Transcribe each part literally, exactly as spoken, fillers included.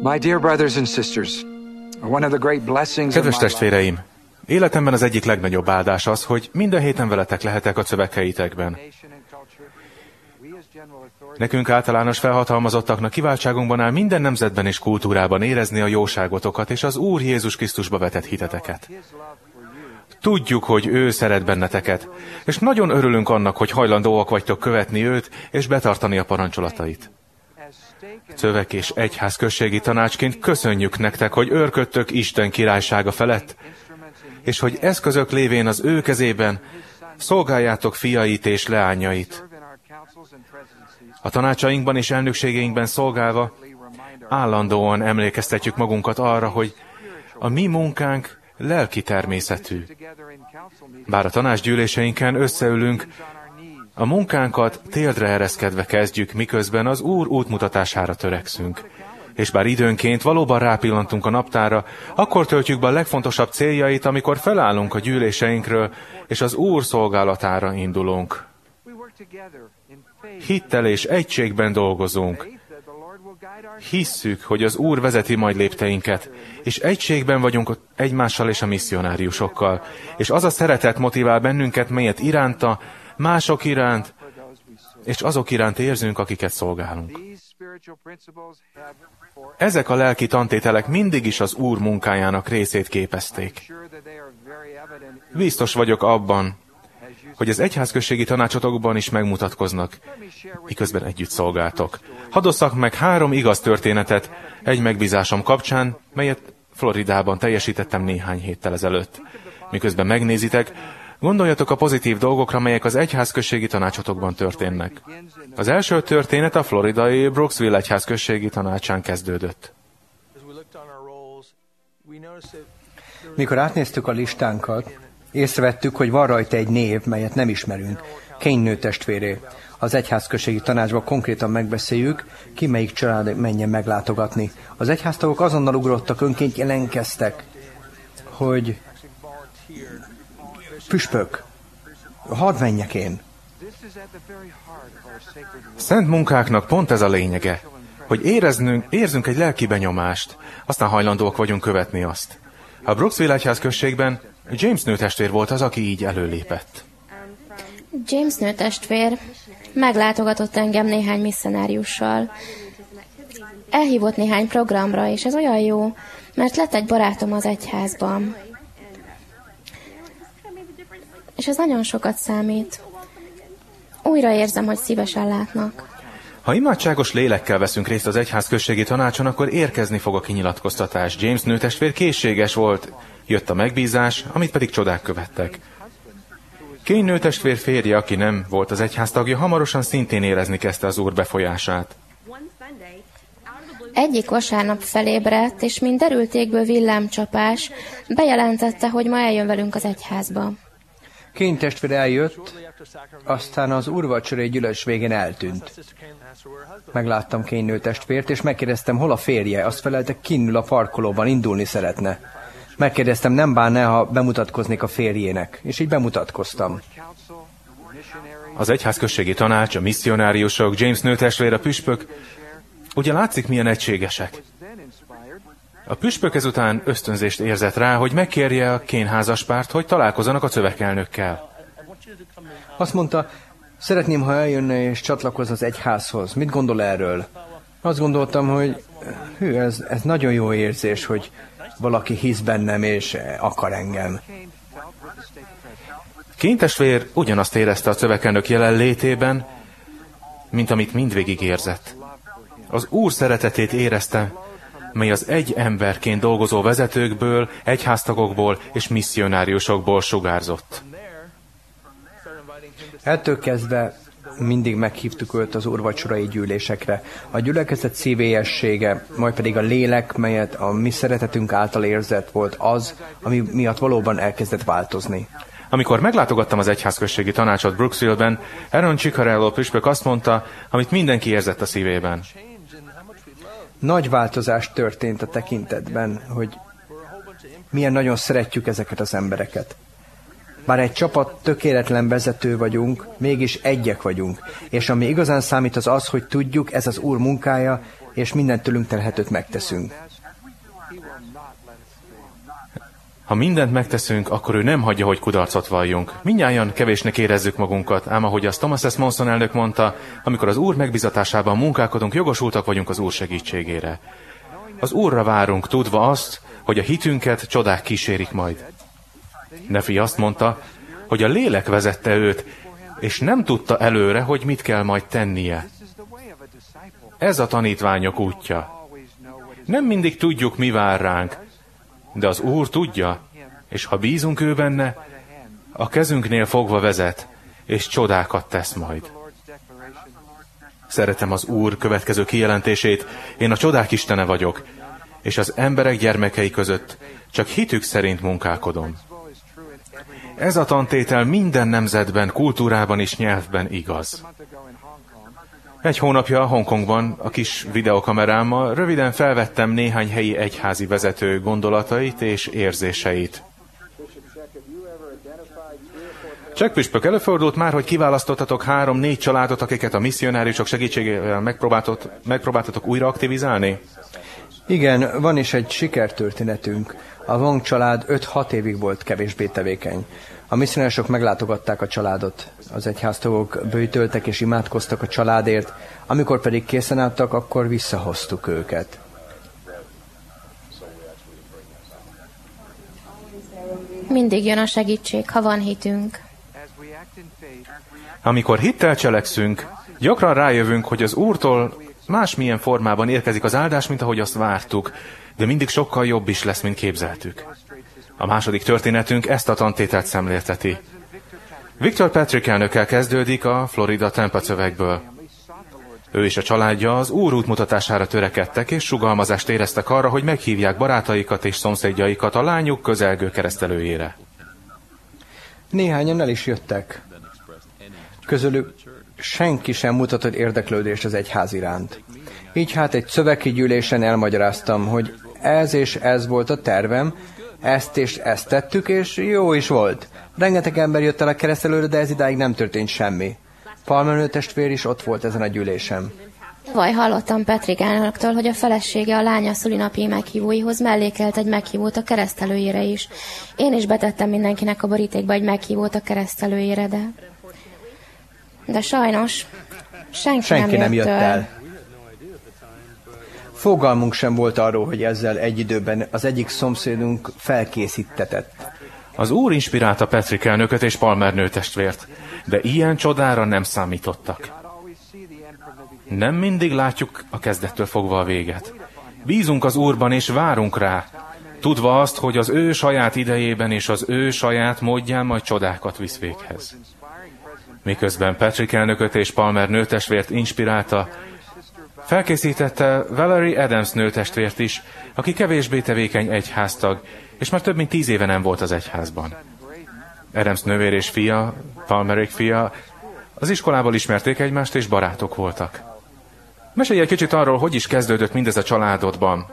My dear brothers and sisters, one of the great blessings of Kedves my life. testvéreim, életemben az egyik legnagyobb áldás az, hogy minden héten veletek lehetek a szöveghelyeitekben. Nekünk általános felhatalmazottaknak kiváltságunkban áll minden nemzetben és kultúrában érezni a jóságotokat és az Úr Jézus Krisztusba vetett hiteteket. Tudjuk, hogy ő szeret benneteket, és nagyon örülünk annak, hogy hajlandóak vagytok követni őt és betartani a parancsolatait. Szövek és egyház községi tanácsként köszönjük nektek, hogy őrködtök Isten királysága felett, és hogy eszközök lévén az ő kezében szolgáljátok fiait és leányait. A tanácsainkban és elnökségeinkben szolgálva állandóan emlékeztetjük magunkat arra, hogy a mi munkánk lelki természetű. Bár a tanácsgyűléseinken összeülünk, a munkánkat térdre ereszkedve kezdjük, miközben az Úr útmutatására törekszünk. És bár időnként valóban rápillantunk a naptárra, akkor töltjük be a legfontosabb céljait, amikor felállunk a gyűléseinkről, és az Úr szolgálatára indulunk. Hittel és egységben dolgozunk. Hisszük, hogy az Úr vezeti majd lépteinket, és egységben vagyunk egymással és a misszionáriusokkal. És az a szeretet motivál bennünket, melyet iránta, mások iránt, és azok iránt érzünk, akiket szolgálunk. Ezek a lelki tantételek mindig is az Úr munkájának részét képezték. Biztos vagyok abban, hogy az egyházközségi tanácsotokban is megmutatkoznak, miközben együtt szolgáltok. Hadd osszak meg három igaz történetet egy megbízásom kapcsán, melyet Floridában teljesítettem néhány héttel ezelőtt. Miközben megnézitek, gondoljatok a pozitív dolgokra, melyek az egyházközségi tanácsotokban történnek. Az első történet a floridai Brooksville egyházközségi tanácsán kezdődött. Mikor átnéztük a listánkat, észrevettük, hogy van rajta egy név, melyet nem ismerünk, Kane nőtestvéré. Az egyházközségi tanácsban konkrétan megbeszéljük, ki melyik család menjen meglátogatni. Az egyháztagok azonnal ugrottak, önként jelentkeztek, hogy püspök, hadd menjek én. Szent munkáknak pont ez a lényege, hogy éreznünk, érzünk egy lelki benyomást, aztán hajlandóak vagyunk követni azt. A Brooksville egyházközségben James nőtestvér volt az, aki így előlépett. James nőtestvér meglátogatott engem néhány misszionáriussal. Elhívott néhány programra, és ez olyan jó, mert lett egy barátom az egyházban. És ez nagyon sokat számít. Újra érzem, hogy szívesen látnak. Ha imádságos lélekkel veszünk részt az egyházközségi tanácson, akkor érkezni fog a kinyilatkoztatás. James nőtestvér készséges volt, jött a megbízás, amit pedig csodák követtek. Kane nőtestvér férje, aki nem volt az egyház tagja, hamarosan szintén érezni kezdte az Úr befolyását. Egyik vasárnap felébredt, és mint derültékből villámcsapás, bejelentette, hogy ma eljön velünk az egyházba. Kane testvér eljött, aztán az úrvacsorai gyűlés végén eltűnt. Megláttam Kane nőtestvért, és megkérdeztem, hol a férje. Azt felelte, kintül a parkolóban, indulni szeretne. Megkérdeztem, nem bánne, ha bemutatkoznék a férjének, és így bemutatkoztam. Az egyházközségi tanács, a misszionáriusok, James nőtestvér, a püspök, ugye látszik, milyen egységesek. A püspök ezután ösztönzést érzett rá, hogy megkérje a Kane házaspárt, hogy találkozzanak a szövekelnökkel. Azt mondta, szeretném, ha eljönne és csatlakozna az egyházhoz. Mit gondol erről? Azt gondoltam, hogy hű, ez, ez nagyon jó érzés, hogy valaki hisz bennem és akar engem. Kane testvér ugyanazt érezte a szövekelnök jelenlétében, mint amit mindvégig érzett. Az Úr szeretetét érezte, mely az egy emberként dolgozó vezetőkből, egyháztagokból és misszionáriusokból sugárzott. Ettől kezdve mindig meghívtuk őt az úrvacsorai gyűlésekre. A gyülekezet szívélyessége, majd pedig a lélek, melyet a mi szeretetünk által érzett, volt az, ami miatt valóban elkezdett változni. Amikor meglátogattam az egyházközségi tanácsot Brooksville-ben, Aaron Ciccarello püspök azt mondta, amit mindenki érzett a szívében. Nagy változás történt a tekintetben, hogy milyen nagyon szeretjük ezeket az embereket. Bár egy csapat tökéletlen vezető vagyunk, mégis egyek vagyunk, és ami igazán számít az az, hogy tudjuk, ez az Úr munkája, és mindent tőlünk telhetőt megteszünk. Ha mindent megteszünk, akkor ő nem hagyja, hogy kudarcot valljunk. Mindnyájan kevésnek érezzük magunkat, ám ahogy azt Thomas S. Monson elnök mondta, amikor az Úr megbizatásában munkálkodunk, jogosultak vagyunk az Úr segítségére. Az Úrra várunk, tudva azt, hogy a hitünket csodák kísérik majd. Nefi azt mondta, hogy a lélek vezette őt, és nem tudta előre, hogy mit kell majd tennie. Ez a tanítványok útja. Nem mindig tudjuk, mi vár ránk, de az Úr tudja, és ha bízunk ő benne, a kezünknél fogva vezet, és csodákat tesz majd. Szeretem az Úr következő kijelentését, én a csodák istene vagyok, és az emberek gyermekei között csak hitük szerint munkálkodom. Ez a tantétel minden nemzetben, kultúrában és nyelvben igaz. Egy hónapja Hongkongban a kis videokamerámmal röviden felvettem néhány helyi egyházi vezető gondolatait és érzéseit. Csak püspök, előfordult már, hogy kiválasztottatok három-négy családot, akiket a misszionáriusok segítségével megpróbáltatok újra aktivizálni? Igen, van is egy sikertörténetünk. A Wong család öt-hat évig volt kevésbé tevékeny. A misszionáriusok meglátogatták a családot. Az egyháztagok böjtöltek és imádkoztak a családért, amikor pedig készen álltak, akkor visszahoztuk őket. Mindig jön a segítség, ha van hitünk. Amikor hittel cselekszünk, gyakran rájövünk, hogy az Úrtól másmilyen formában érkezik az áldás, mint ahogy azt vártuk, de mindig sokkal jobb is lesz, mint képzeltük. A második történetünk ezt a tantételt szemlélteti. Victor Patrick elnökkel kezdődik a Florida Tampa szövegből. Ő és a családja az Úr útmutatására törekedtek, és sugalmazást éreztek arra, hogy meghívják barátaikat és szomszédjaikat a lányuk közelgő keresztelőjére. Néhányan el is jöttek. Közülük senki sem mutatott érdeklődést az egyház iránt. Így hát egy szövegi gyűlésen elmagyaráztam, hogy ez és ez volt a tervem, ezt és ezt tettük, és jó is volt. Rengeteg ember jött el a keresztelőre, de ez idáig nem történt semmi. Palmer testvér is ott volt ezen a gyűlésen. Vaj, hallottam Patrick elnöktől, hogy a felesége a lánya szülinapi meghívóihoz mellékelt egy meghívót a keresztelőjére is. Én is betettem mindenkinek a borítékba egy meghívót a keresztelőjére, de... De sajnos senki, senki nem, nem jött, jött el. el. Fogalmunk sem volt arról, hogy ezzel egy időben az egyik szomszédunk felkészítetett. Az Úr inspirálta Patrick elnököt és Palmer nőtestvért, de ilyen csodára nem számítottak. Nem mindig látjuk a kezdettől fogva a véget. Bízunk az Úrban és várunk rá, tudva azt, hogy az ő saját idejében és az ő saját módján majd csodákat visz véghez. Miközben Patrick elnököt és Palmer nőtestvért inspirálta, felkészítette Valerie Adams nőtestvért is, aki kevésbé tevékeny egyháztag, és már több mint tíz éve nem volt az egyházban. Adams nővér és fia, Palmerék fia, az iskolából ismerték egymást, és barátok voltak. Mesélj egy kicsit arról, hogy is kezdődött mindez a családodban.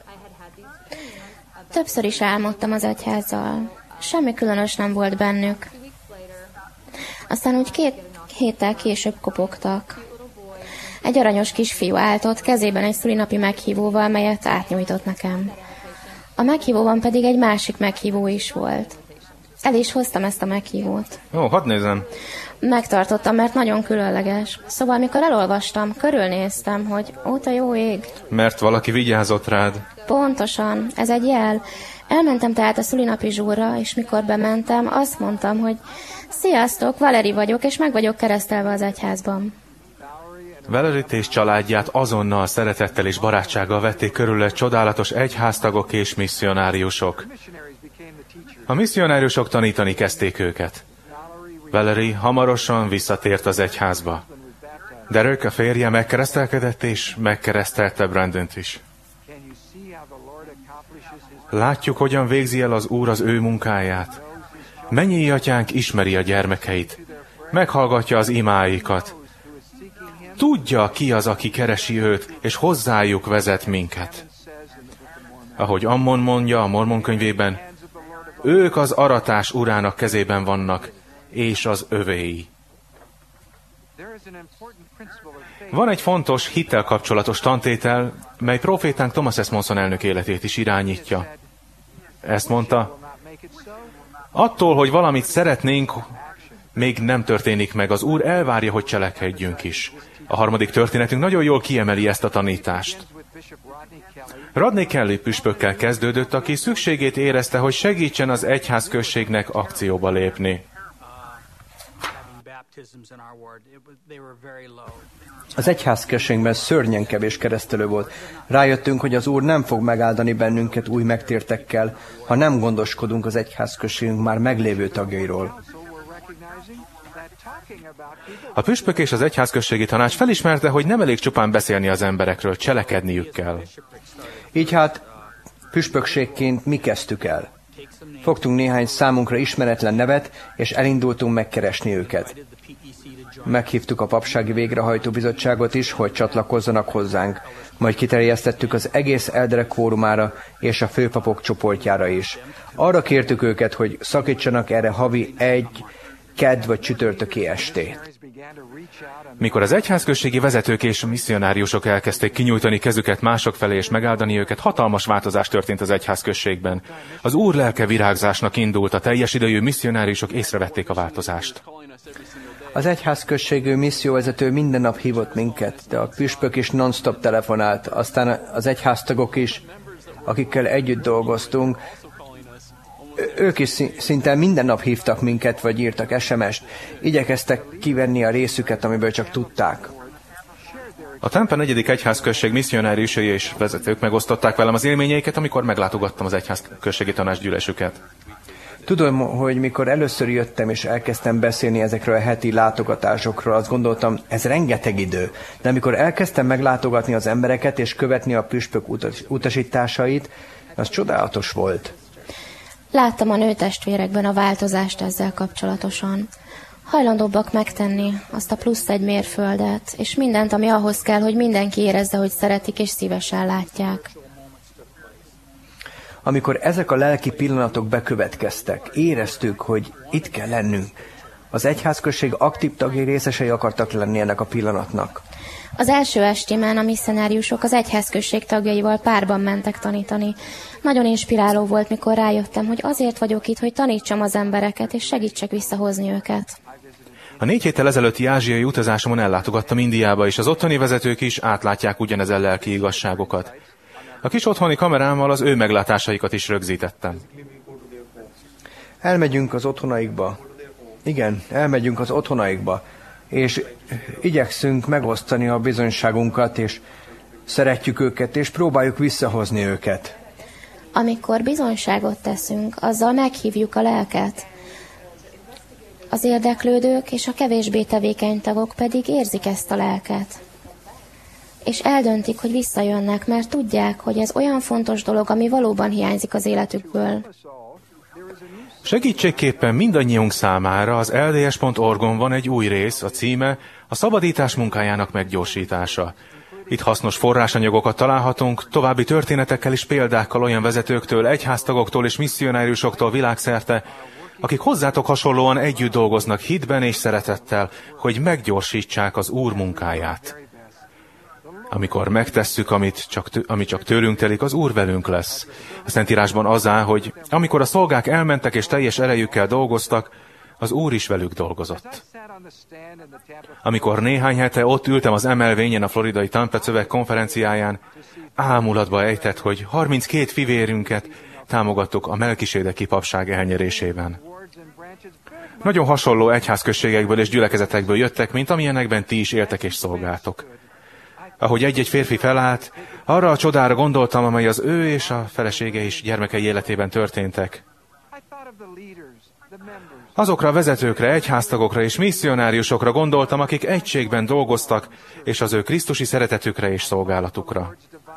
Többször is álmodtam az egyházzal. Semmi különös nem volt bennük. Aztán úgy két héttel később kopogtak. Egy aranyos kisfiú állt ott, kezében egy szülinapi meghívóval, melyet átnyújtott nekem. A meghívóban pedig egy másik meghívó is volt. El is hoztam ezt a meghívót. Ó, hadd nézem. Megtartottam, mert nagyon különleges. Szóval, amikor elolvastam, körülnéztem, hogy ó, te jó ég. Mert valaki vigyázott rád. Pontosan, ez egy jel. Elmentem tehát a szülinapi zsúrra, és mikor bementem, azt mondtam, hogy sziasztok, Valeri vagyok, és meg vagyok keresztelve az egyházban. Valerit és családját azonnal szeretettel és barátsággal vették körül csodálatos egyháztagok és misszionáriusok. A misszionáriusok tanítani kezdték őket. Valerie hamarosan visszatért az egyházba. Derek, a férje megkeresztelkedett és megkeresztelte Brandont is. Látjuk, hogyan végzi el az Úr az ő munkáját. Mennyei atyánk ismeri a gyermekeit, meghallgatja az imáikat. Tudja, ki az, aki keresi őt, és hozzájuk vezet minket. Ahogy Ammon mondja a Mormon könyvében, Ők az aratás urának kezében vannak, és az övéi. Van egy fontos, hittel kapcsolatos tantétel, mely profétánk Thomas S. Monson elnök életét is irányítja. Ezt mondta, attól, hogy valamit szeretnénk, még nem történik meg. Az Úr elvárja, hogy cselekedjünk is. A harmadik történetünk nagyon jól kiemeli ezt a tanítást. Rodney Kelly püspökkel kezdődött, aki szükségét érezte, hogy segítsen az egyházközségnek akcióba lépni. Az egyházközségben szörnyen kevés keresztelő volt. Rájöttünk, hogy az Úr nem fog megáldani bennünket új megtértekkel, ha nem gondoskodunk az egyházközségünk már meglévő tagjairól. A püspök és az egyházközségi tanács felismerte, hogy nem elég csupán beszélni az emberekről, cselekedniük kell. Így hát püspökségként mi kezdtük el. Fogtunk néhány számunkra ismeretlen nevet, és elindultunk megkeresni őket. Meghívtuk a papsági végrehajtó bizottságot is, hogy csatlakozzanak hozzánk, majd kiterjesztettük az egész eldre kvórumára és a főpapok csoportjára is. Arra kértük őket, hogy szakítsanak erre havi egy kedd vagy csütörtöki estét. Mikor az egyházközségi vezetők és misszionáriusok elkezdték kinyújtani kezüket mások felé és megáldani őket, hatalmas változás történt az egyházközségben. Az Úr lelke virágzásnak indult, a teljes idejű misszionáriusok észrevették a változást. Az egyházközségű misszióvezető minden nap hívott minket, de a püspök is non-stop telefonált, aztán az egyháztagok is, akikkel együtt dolgoztunk, ők is szinte minden nap hívtak minket, vagy írtak es em est. Igyekeztek kivenni a részüket, amiből csak tudták. A Tampa negyedik egyházközség misszionáriusai és vezetők megosztották velem az élményeiket, amikor meglátogattam az egyházközségi tanácsgyűlésüket. Tudom, hogy mikor először jöttem és elkezdtem beszélni ezekről a heti látogatásokról, azt gondoltam, ez rengeteg idő. De amikor elkezdtem meglátogatni az embereket és követni a püspök utas- utasításait, az csodálatos volt. Láttam a nőtestvérekben a változást ezzel kapcsolatosan. Hajlandóbbak megtenni azt a plusz egy mérföldet, és mindent, ami ahhoz kell, hogy mindenki érezze, hogy szeretik és szívesen látják. Amikor ezek a lelki pillanatok bekövetkeztek, éreztük, hogy itt kell lennünk. Az egyházközség aktív tagjai részesei akartak lenni ennek a pillanatnak. Az első estémen a misszionáriusok az egyházközség tagjaival párban mentek tanítani. Nagyon inspiráló volt, mikor rájöttem, hogy azért vagyok itt, hogy tanítsam az embereket, és segítsek visszahozni őket. A négy héttel ezelőtti ázsiai utazásomon ellátogattam Indiába, és az ottani vezetők is átlátják ugyanezen lelki igazságokat. A kis otthoni kamerámmal az ő meglátásaikat is rögzítettem. Elmegyünk az otthonaikba. Igen, elmegyünk az otthonaikba, és igyekszünk megosztani a bizonyságunkat, és szeretjük őket, és próbáljuk visszahozni őket. Amikor bizonyságot teszünk, azzal meghívjuk a lelket. Az érdeklődők és a kevésbé tevékeny tagok pedig érzik ezt a lelket. És eldöntik, hogy visszajönnek, mert tudják, hogy ez olyan fontos dolog, ami valóban hiányzik az életükből. Segítségképpen mindannyiunk számára az el dé es pont org-on van egy új rész, a címe a szabadítás munkájának meggyorsítása. Itt hasznos forrásanyagokat találhatunk, további történetekkel és példákkal olyan vezetőktől, egyháztagoktól és misszionáriusoktól világszerte, akik hozzátok hasonlóan együtt dolgoznak hitben és szeretettel, hogy meggyorsítsák az Úr munkáját. Amikor megtesszük, amit csak, ami csak tőlünk telik, az Úr velünk lesz. A Szentírásban az áll, hogy amikor a szolgák elmentek és teljes erejükkel dolgoztak, az Úr is velük dolgozott. Amikor néhány hete ott ültem az emelvényen a floridai Tampa Szöveg konferenciáján, ámulatba ejtett, hogy harminckét fivérünket támogattuk a Melkisédeki papság elnyerésében. Nagyon hasonló egyházközségekből és gyülekezetekből jöttek, mint amilyenekben ti is éltek és szolgáltok. Ahogy egy-egy férfi felállt, arra a csodára gondoltam, amely az ő és a felesége is gyermekei életében történtek. Azokra a vezetőkre, egyháztagokra és misszionáriusokra gondoltam, akik egységben dolgoztak, és az ő krisztusi szeretetükre és szolgálatukra.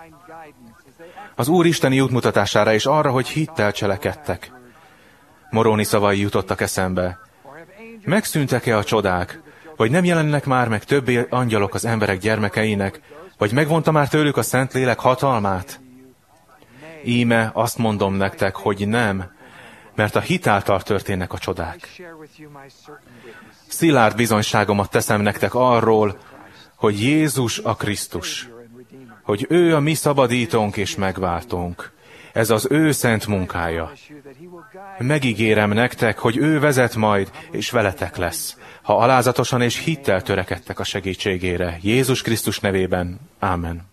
Az Úr isteni útmutatására és arra, hogy hittel cselekedtek. Moroni szavai jutottak eszembe. Megszűntek-e a csodák? Vagy nem jelennek már meg többé angyalok az emberek gyermekeinek? Vagy megvonta már tőlük a Szentlélek hatalmát? Íme azt mondom nektek, hogy nem. mert a hit által történnek a csodák. Szilárd bizonyságomat teszem nektek arról, hogy Jézus a Krisztus, hogy ő a mi szabadítónk és megváltónk. Ez az ő szent munkája. Megígérem nektek, hogy ő vezet majd, és veletek lesz, ha alázatosan és hittel törekedtek a segítségére. Jézus Krisztus nevében. Ámen.